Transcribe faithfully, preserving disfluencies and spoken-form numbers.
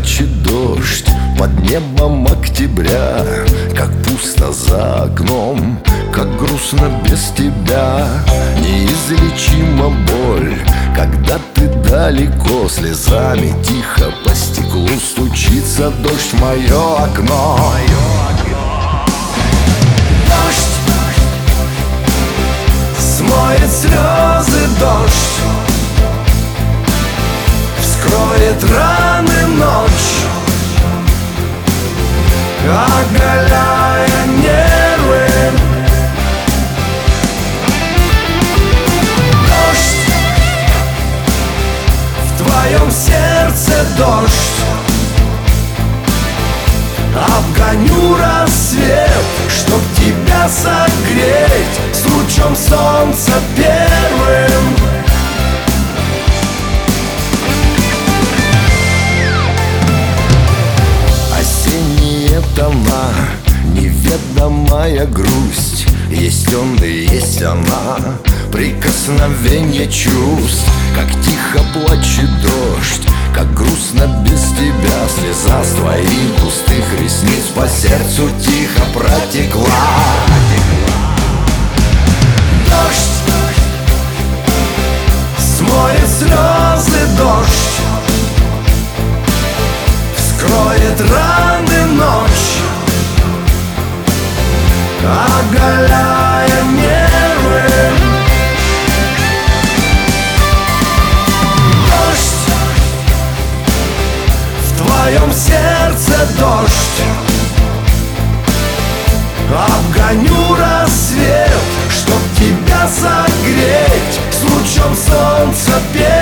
плачет дождь под небом октября, как пусто за окном, как грустно без тебя. Неизлечима боль, когда ты далеко, слезами тихо по стеклу стучится дождь в мое окно. Дождь смоет слезы, дождь вскроет раны ночь, оголяя нервы. Дождь в твоем сердце, дождь, обгоню рассвет, чтоб тебя согреть с лучом солнца первым. Осенние тона, неведомая грусть, есть он и есть она, прикосновение чувств. Как тихо плачет дождь, как грустно без тебя, слеза с твоих густых ресниц по сердцу тихо протекла. Дождь смоет слезы, дождь вскроет раны ночь, оголяя нервы. Дождь в твоем сердце, дождь, обгоню рассвет, чтоб тебя согреть с лучом солнца первым.